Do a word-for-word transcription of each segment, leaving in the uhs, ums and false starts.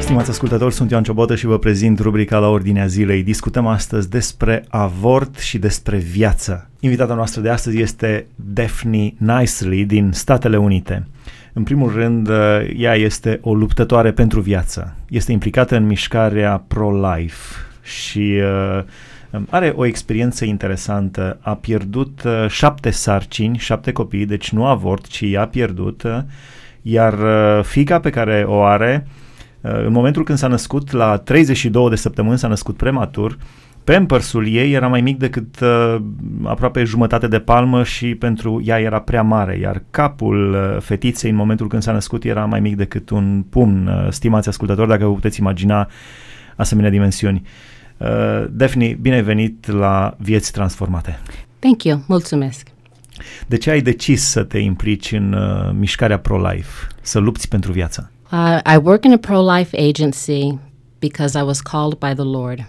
Stimați ascultători, sunt Ioan Ciobotă și vă prezint rubrica La Ordinea Zilei. Discutăm astăzi despre avort și despre viață. Invitata noastră de astăzi este Daphne Nicely din Statele Unite. În primul rând, ea este o luptătoare pentru viață. Este implicată în mișcarea pro-life și uh, are o experiență interesantă. A pierdut uh, șapte sarcini, șapte copii, deci nu avort, ci i-a pierdut, uh, iar uh, fiica pe care o are, în momentul când s-a născut, la treizeci și două de săptămâni, s-a născut prematur, Pampersul ei era mai mic decât uh, aproape jumătate de palmă și pentru ea era prea mare, iar capul uh, fetiței în momentul când s-a născut era mai mic decât un pumn. Uh, stimați ascultători, dacă vă puteți imagina asemenea dimensiuni. Uh, Daphne, bine ai venit la Vieți Transformate. Thank you, mulțumesc. De ce ai decis să te implici în uh, mișcarea pro-life, să lupți pentru viață? Uh, I work in a pro-life agency because I was called by the Lord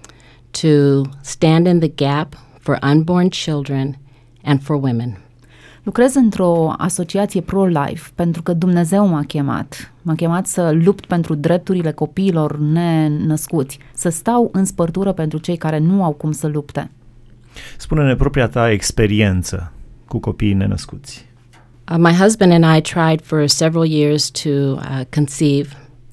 to stand in the gap for unborn children and for women. Lucrez într-o asociație pro-life pentru că Dumnezeu m-a chemat. M-a chemat să lupt pentru drepturile copiilor nenăscuți, să stau în spărtură pentru cei care nu au cum să lupte. Spune-ne propria ta experiență cu copiii nenăscuți. Uh, my husband and I tried for several years to uh, conceive,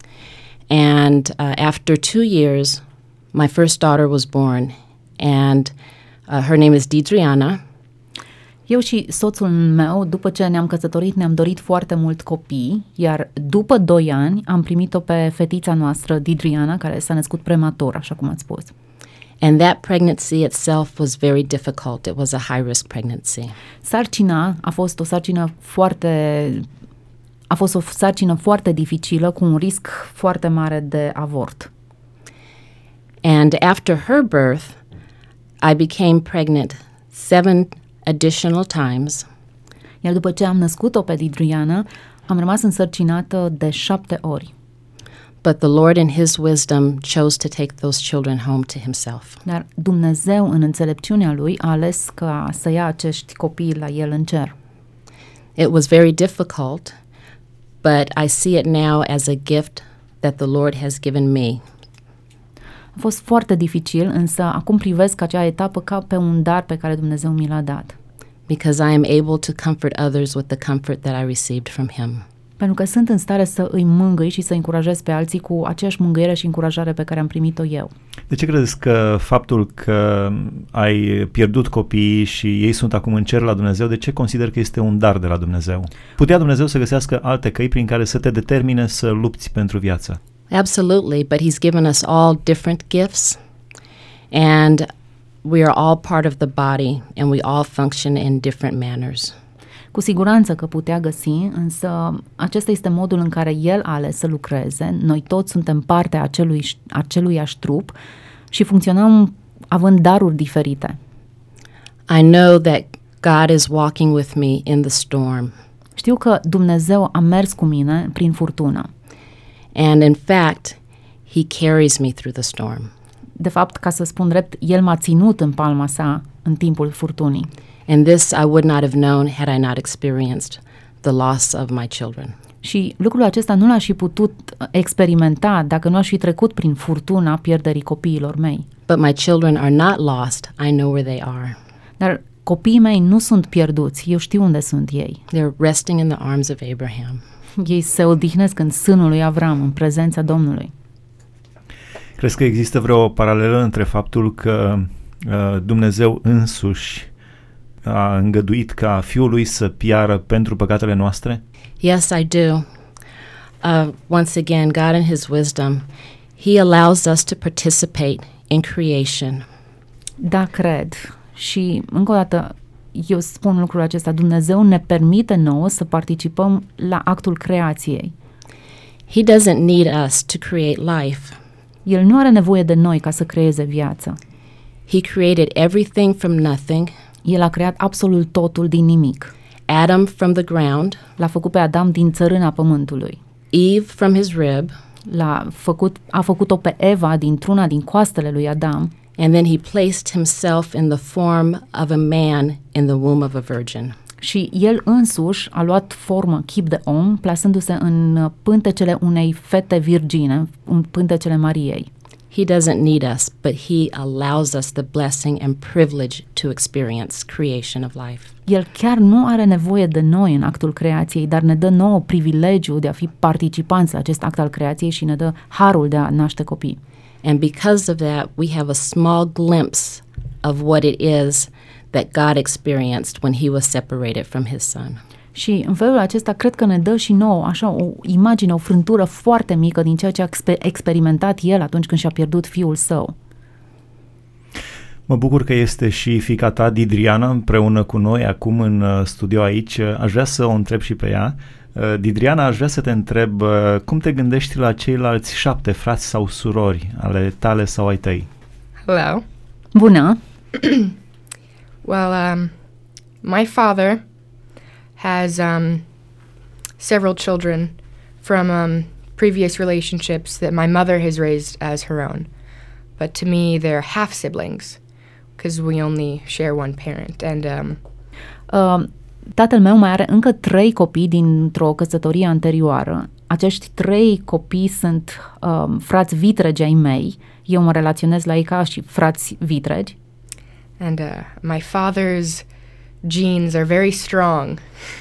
and uh, after two years, my first daughter was born, and uh, her name is Didriana. Eu și soțul meu, după ce ne-am căsătorit, ne-am dorit foarte mult copii, iar după doi ani am primit-o pe fetița noastră, Didriana, care s-a născut prematur, așa cum ați spus. And that pregnancy itself was very difficult. It was a high-risk pregnancy. Sarcina a fost o sarcină foarte a fost o sarcină foarte dificilă cu un risc foarte mare de avort. And after her birth, I became pregnant seven additional times. Iar după ce am născut-o pe Didriana, am rămas însărcinată de șapte ori. But the Lord in His wisdom chose to take those children home to Himself. Dar Dumnezeu, în înțelepciunea Lui, a ales ca să ia acești copii la El în cer. It was very difficult, but I see it now as a gift that the Lord has given me. A fost foarte dificil, însă acum privesc acea etapă ca pe un dar pe care Dumnezeu mi l-a dat. Because I am able to comfort others with the comfort that I received from Him. Pentru că sunt în stare să îi mângâi și să încurajez pe alții cu aceeași mângâiere și încurajare pe care am primit-o eu. De ce crezi că faptul că ai pierdut copiii și ei sunt acum în cer la Dumnezeu, de ce consider că este un dar de la Dumnezeu? Putea Dumnezeu să găsească alte căi prin care să te determine să lupți pentru viață? Absolutely, but He's given us all different gifts, and we are all part of the body, and we all function in different manners. Cu siguranță că putea găsi, însă acesta este modul în care El a ales să lucreze. Noi toți suntem parte a acelui, aceluiași trup și funcționăm având daruri diferite. I know that God is walking with me in the storm. Știu că Dumnezeu a mers cu mine prin furtună. And in fact, He carries me through the storm. De fapt, ca să spun drept, El m-a ținut în palma sa în timpul furtunii. And this I would not have known had I not experienced the loss of my children. Și lucrul acesta nu l-aș fi putut experimenta dacă nu aș fi trecut prin furtuna pierderii copiilor mei. But my children are not lost. I know where they are. Dar copiii mei nu sunt pierduți. Eu știu unde sunt ei. They're resting in the arms of Abraham. Ei se odihnesc în sânul lui Avram, în prezența Domnului. Crezi că există vreo paralelă între faptul că uh, Dumnezeu însuși a îngăduit ca Fiul lui să piară pentru păcatele noastre? Yes, I do. Uh, once again, God in His wisdom, He allows us to participate in creation. Da, cred. Și încă o dată eu spun lucrul acesta, Dumnezeu ne permite nouă să participăm la actul creației. He doesn't need us to create life. El nu are nevoie de noi ca să creeze viață. He created everything from nothing. El a creat absolut totul din nimic. Adam from the ground. L-a făcut pe Adam din țărâna pământului. Eve from his rib. L-a făcut, a făcut-o pe Eva dintr-una din coastele lui Adam. And then he placed himself in the form of a man in the womb of a virgin. Și el însuși a luat formă chip de om, plasându-se în pântecele unei fete virgine, în pântecele Mariei. He doesn't need us, but he allows us the blessing and privilege to experience creation of life. El chiar nu are nevoie de noi în actul creației, dar ne dă nouă privilegiul de a fi participanți la acest act al creației și ne dă harul de a naște copii. And because of that, we have a small glimpse of what it is that God experienced when he was separated from his son. Și în felul acesta cred că ne dă și nouă așa o imagine, o frântură foarte mică din ceea ce a exper- experimentat el atunci când și-a pierdut fiul său. Mă bucur că este și fiica ta, Didriana, împreună cu noi acum în studio aici. Aș vrea să o întreb și pe ea. Didriana, aș vrea să te întreb cum te gândești la ceilalți șapte frați sau surori ale tale sau ai tăi? Hello. Bună! Well, um, my father has um, several children from um, previous relationships that my mother has raised as her own. But to me, they're half siblings because we only share one parent. And um, uh, tatăl meu mai are încă trei copii dintr-o căsătorie anterioară. Acești trei copii sunt uh, frați vitregi ai mei. Eu mă relaționez la ei ca și frați vitregi. And uh, my father's genes are very strong.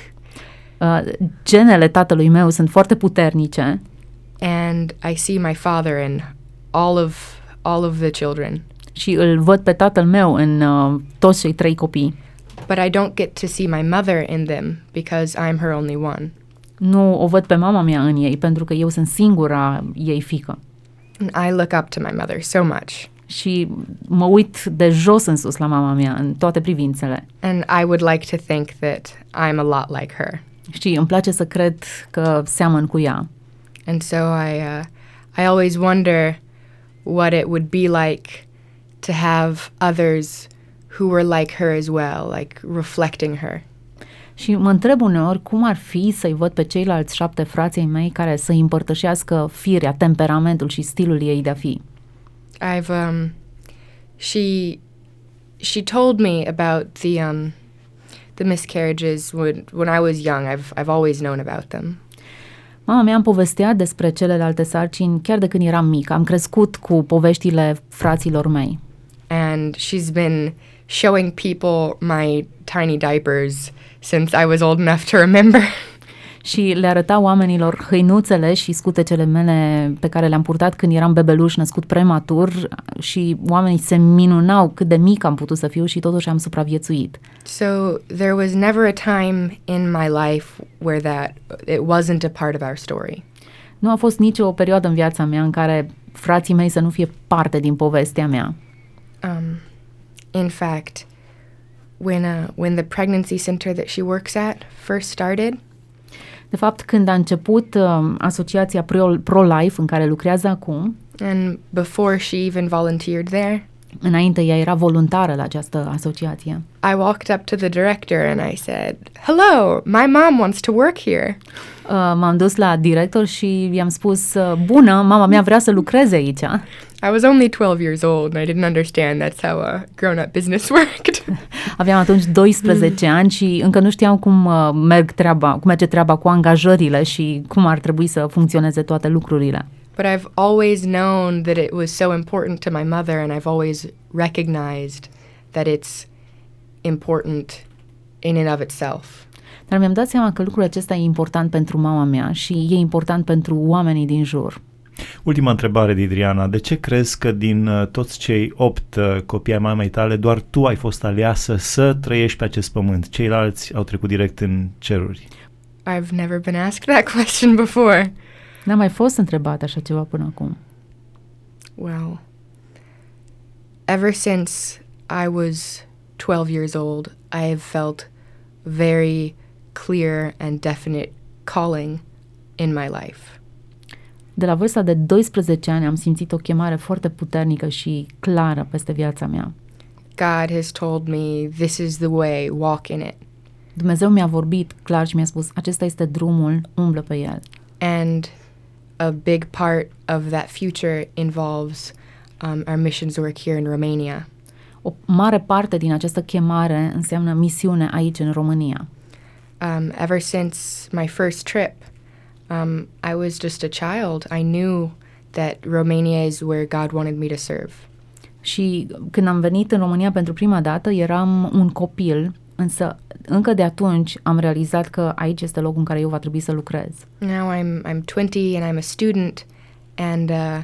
Uh, genele tatălui meu sunt foarte puternice. And I see my father in all of all of the children. Și îl văd pe tatăl meu în uh, toți cei trei copii. But I don't get to see my mother in them because I'm her only one. Nu o văd pe mama mea în ei pentru că eu sunt singura ei fiică. And I look up to my mother so much. Și mă uit de jos în sus la mama mea în toate privințele. And I would like to think that I'm a lot like her. Și îmi place să cred că seamăn cu ea. And so I uh, I always wonder what it would be like to have others who were like her as well, like reflecting her. Și mă întreb uneori cum ar fi să-i văd pe ceilalți șapte frații mei care să împărtășească firea, temperamentul și stilul ei de a fi. I've um she she told me about the um the miscarriages when when I was young. I've I've always known about them. Mama mea îmi povestea despre celelalte sarcini chiar de când eram mică. Am crescut cu poveștile fraților mei. And she's been showing people my tiny diapers since I was old enough to remember. Și le arăta oamenilor hăinuțele și scutecele mele pe care le-am purtat când eram bebeluș născut prematur și oamenii se minunau cât de mic am putut să fiu și totuși am supraviețuit. So there was never a time in my life where that it wasn't a part of our story. Nu a fost nicio perioadă în viața mea în care frații mei să nu fie parte din povestea mea. Um, in fact, when uh, when the pregnancy center that she works at first started, de fapt, când a început uh, asociația Pro- Pro-Life în care lucrează acum, and before she even volunteered there, înainte ea era voluntară la această asociație. I walked up to the director and I said, "Hello, my mom wants to work here." Uh, m-am dus la director și i-am spus, uh, bună, mama mea vrea să lucreze aici. I was only twelve years old and I didn't understand that's how a grown-up business worked. Aveam atunci doisprezece ani și încă nu știam cum uh, merg treaba, cum merge treaba cu angajările și cum ar trebui să funcționeze toate lucrurile. But I've always known that it was so important to my mother, and I've always recognized that it's important in and of itself. Dar mi-am dat seama că lucrul acesta e important pentru mama mea și e important pentru oamenii din jur. Ultima întrebare, Didriana. De ce crezi că din uh, toți cei opt uh, copii ai mamei tale, doar tu ai fost aleasă să trăiești pe acest pământ? Ceilalți au trecut direct în ceruri. I've never been asked that question before. N-am mai fost întrebat așa ceva până acum. Well, ever since I was twelve years old, I have felt very clear and definite calling in my life. De la vârsta de doisprezece ani am simțit o chemare foarte puternică și clară peste viața mea. God has told me, this is the way, walk in it. Dumnezeu mi-a vorbit clar și mi-a spus, acesta este drumul, umblă pe el. And a big part of that future involves um, our missions work here in Romania. O mare parte din această chemare înseamnă misiune aici în România. um, ever since my first trip, um, I was just a child. I knew that Romania is where God wanted me to serve. Și când am venit în România pentru prima dată, eram un copil, însă încă de atunci am realizat că aici este locul în care eu va trebui să lucrez. Now I'm I'm twenty and I'm a student, and uh,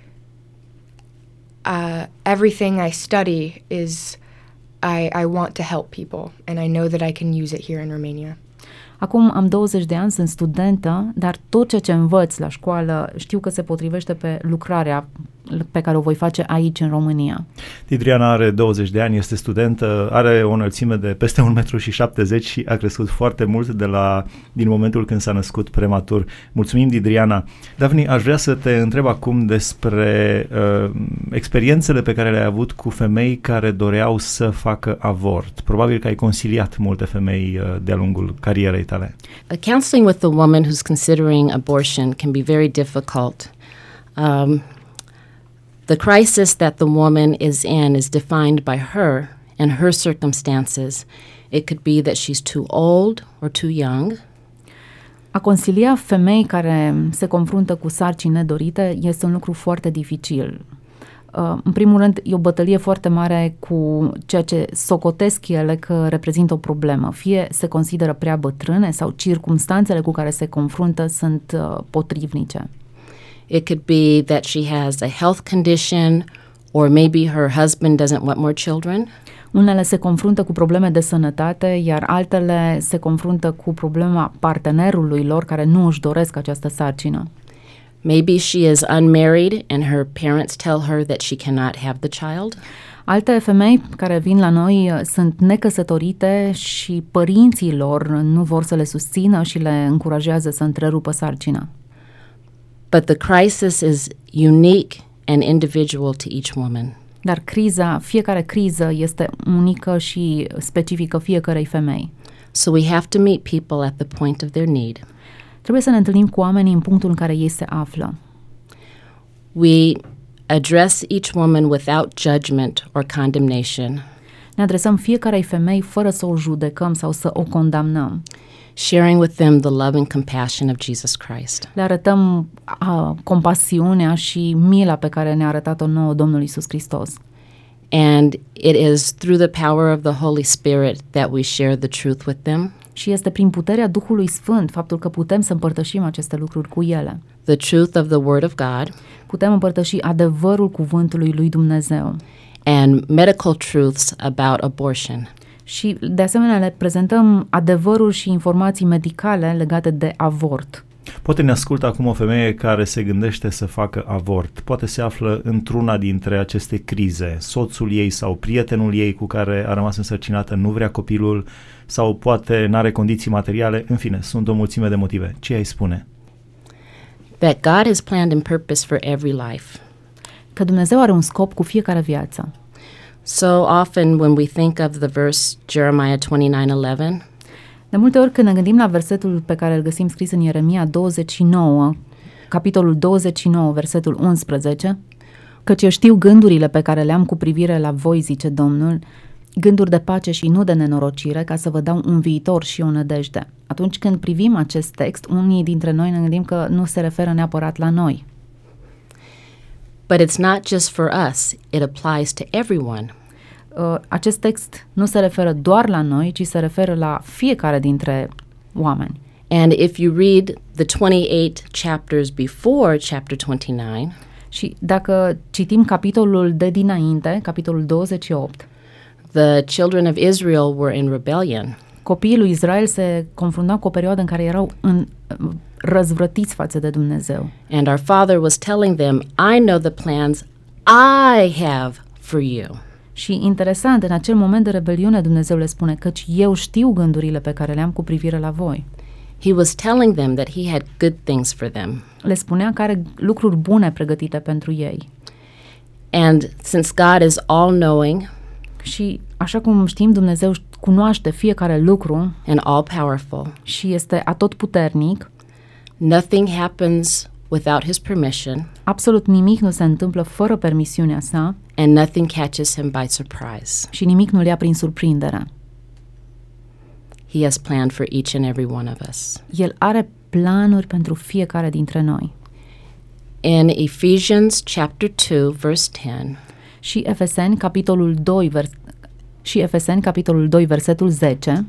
uh, everything I study is I I want to help people, and I know that I can use it here in Romania. Acum am douăzeci de ani, sunt studentă, dar tot ceea ce învăț la școală știu că se potrivește pe lucrarea pe care o voi face aici în România. Didriana are douăzeci de ani, este studentă, are o înălțime de peste un metru și șaptezeci și a crescut foarte mult de la, din momentul când s-a născut prematur. Mulțumim, Didriana. Daphne, aș vrea să te întreb acum despre uh, experiențele pe care le-ai avut cu femei care doreau să facă avort. Probabil că ai consiliat multe femei uh, de-a lungul carierei tale. Uh, counseling with a woman who's considering abortion can be very difficult. Um, The crisis that the woman is in is defined by her and her circumstances. It could be that she's too old or too young. A consilia femei care se confruntă cu sarcini nedorite este un lucru foarte dificil. Uh, în primul rând, e o bătălie foarte mare cu ceea ce socotesc ele că reprezintă o problemă. Fie se consideră prea bătrâne sau circumstanțele cu care se confruntă sunt uh, potrivnice. It could be that she has a health condition, or maybe her husband doesn't want more children. Unele se confruntă cu probleme de sănătate, iar altele se confruntă cu problema partenerului lor care nu își doresc această sarcină. Maybe she is unmarried and her parents tell her that she cannot have the child. Alte femei care vin la noi sunt necăsătorite și părinții lor nu vor să le susțină și le încurajează să întrerupă sarcina. But the crisis is unique and individual to each woman. Dar criza, fiecare criză este unică și specifică fiecărei femei. So we have to meet people at the point of their need. Trebuie să ne întâlnim cu oamenii în punctul în care ei se află. We address each woman without judgment or condemnation. Ne adresăm fiecarei femei fără să o judecăm sau să o condamnăm. Sharing with them the love and compassion of Jesus Christ. Le arătăm a, compasiunea și mila pe care ne-a arătat-o nouă Domnul Iisus Hristos. And it is through the power of the Holy Spirit that we share the truth with them. Și este prin puterea Duhului Sfânt faptul că putem să împărtășim aceste lucruri cu ele. The truth of the Word of God. Putem împărtăși adevărul cuvântului lui Dumnezeu. And medical truths about abortion. Și de asemenea le prezentăm adevăruri și informații medicale legate de avort. Poate ne ascultă acum o femeie care se gândește să facă avort. Poate se află într-una dintre aceste crize. Soțul ei sau prietenul ei cu care a rămas însărcinată nu vrea copilul sau poate n-are condiții materiale. În fine, sunt o mulțime de motive. Ce ai spune? That God has planned and purpose for every life. Că Dumnezeu are un scop cu fiecare viață. So often when we think of the verse Jeremiah twenty-nine eleven, de multe ori când ne gândim la versetul pe care îl găsim scris în Ieremia douăzeci și nouă, capitolul douăzeci și nouă, versetul unsprezece, căci eu știu gândurile pe care le am cu privire la voi, zice Domnul, gânduri de pace și nu de nenorocire, ca să vă dau un viitor și o nădejde. Atunci când privim acest text, unii dintre noi ne gândim că nu se referă neapărat la noi. But it's not just for us, it applies to everyone. Uh, acest text nu se referă doar la noi, ci se referă la fiecare dintre oameni. And if you read the twenty-eight chapters before chapter twenty-nine, și dacă citim capitolul de dinainte, capitolul douăzeci și opt, the children of Israel were in rebellion. Copiii lui Israel se confruntau cu o perioadă în care erau în, răzvrătiți față de Dumnezeu. And our Father was telling them, I know the plans I have for you. Și interesant, în acel moment de rebeliune Dumnezeu le spune, căci eu știu gândurile pe care le am cu privire la voi. He was telling them that he had good things for them. Le spunea că are lucruri bune pregătite pentru ei. And since God is all-knowing, și așa cum știm, Dumnezeu cunoaște fiecare lucru and all-powerful, și este atotputernic, nothing happens without his permission, absolut nimic nu se întâmplă fără permisiunea sa, and nothing catches him by surprise. Și nimic nu-l ia prin surprindere. He has planned for each and every one of us. El are planuri pentru fiecare dintre noi. In Ephesians chapter two, verse ten, Și Efeseni, capitolul doi, vers- și Efeseni, capitolul doi, versetul zece,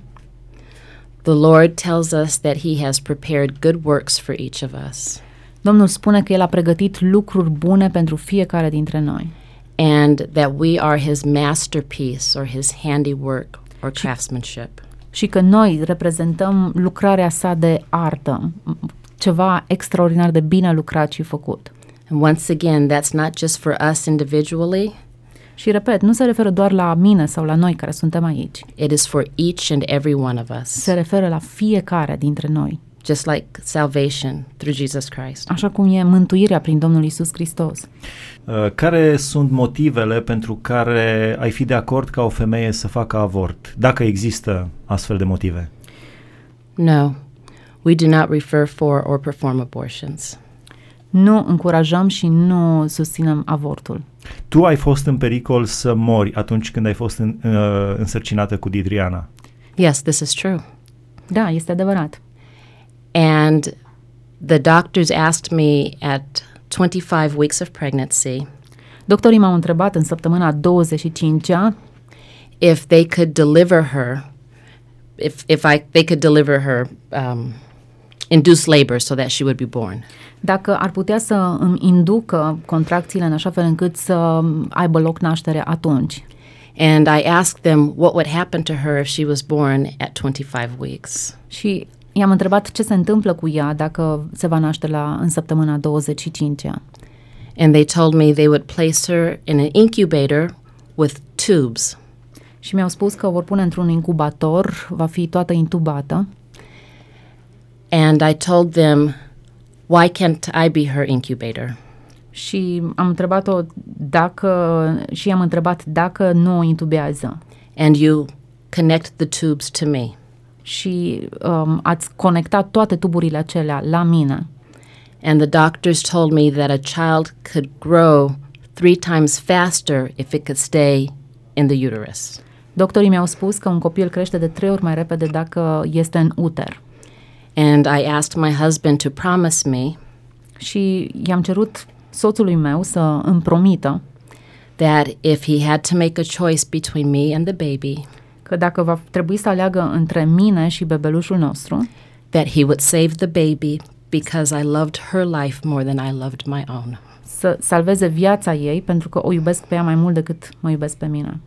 the Lord tells us that He has prepared good works for each of us, Domnul spune că El a pregătit lucruri bune pentru fiecare dintre noi and that we are His masterpiece or His handiwork or craftsmanship. și că noi reprezentăm lucrarea sa de artă, ceva extraordinar de bine lucrat și făcut. And once again, that's not just for us individually, Și repet, nu se referă doar la mine sau la noi care suntem aici. it is for each and every one of us, Se referă la fiecare dintre noi, just like salvation through Jesus Christ. așa cum e mântuirea prin Domnul Iisus Hristos. Uh, Care sunt motivele pentru care ai fi de acord ca o femeie să facă avort, dacă există astfel de motive? No, we do not refer for or perform abortions. Nu încurajăm și nu susținem avortul. Tu ai fost în pericol să mori atunci când ai fost în, uh, însărcinată cu Didriana. Yes, this is true. Da, este adevărat. And the doctors asked me at twenty-five weeks of pregnancy Doctorii m-au întrebat în săptămâna douăzeci și cincea if they could deliver her, if if I they could deliver her, um, induce labor so that she would be born. dacă ar putea să îmi inducă contracțiile în așa fel încât să aibă loc nașterea atunci. And I asked them what would happen to her if she was born at twenty-five weeks. Și i-am întrebat ce se întâmplă cu ea dacă se va naște la, în săptămâna douăzeci și cincea. And they told me they would place her in an incubator with tubes. Și mi-au spus că o vor pune într-un incubator, va fi toată intubată. And I told them, why can't I be her incubator? Și am întrebat-o dacă, și i-am întrebat dacă nu o intubează. And you connect the tubes to me. Și um, ați conectat toate tuburile acelea la mine. And the doctors told me that a child could grow three times faster if it could stay in the uterus. Doctorii mi-au spus că un copil crește de trei ori mai repede dacă este în uter. And I asked my husband to promise me Și i-am cerut soțului meu să îmi promită that if he had to make a choice between me and the baby, că dacă va trebui să aleagă între mine și bebelușul nostru, that he would save the baby because I loved her life more than I loved my own. să salveze viața ei pentru că o iubesc pe ea mai mult decât mă iubesc pe mine.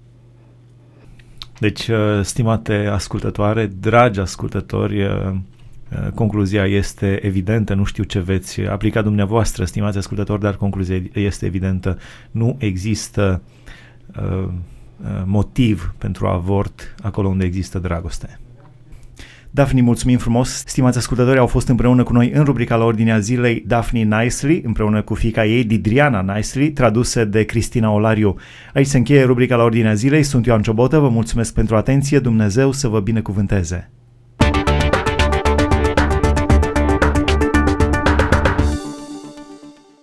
Deci, uh, stimate ascultătoare, dragi ascultători, uh, uh, concluzia este evidentă, nu știu ce veți aplica dumneavoastră, stimați ascultători, dar concluzia este evidentă. Nu există uh, uh, motiv pentru avort acolo unde există dragoste. Daphne, mulțumim frumos. Stimați ascultători, au fost împreună cu noi în rubrica La Ordinea Zilei Daphne Nicely, împreună cu fiica ei, Didriana Nicely, traduse de Cristina Olariu. Aici se încheie rubrica La Ordinea Zilei. Sunt Ioan Ciobotă, vă mulțumesc pentru atenție. Dumnezeu să vă binecuvânteze.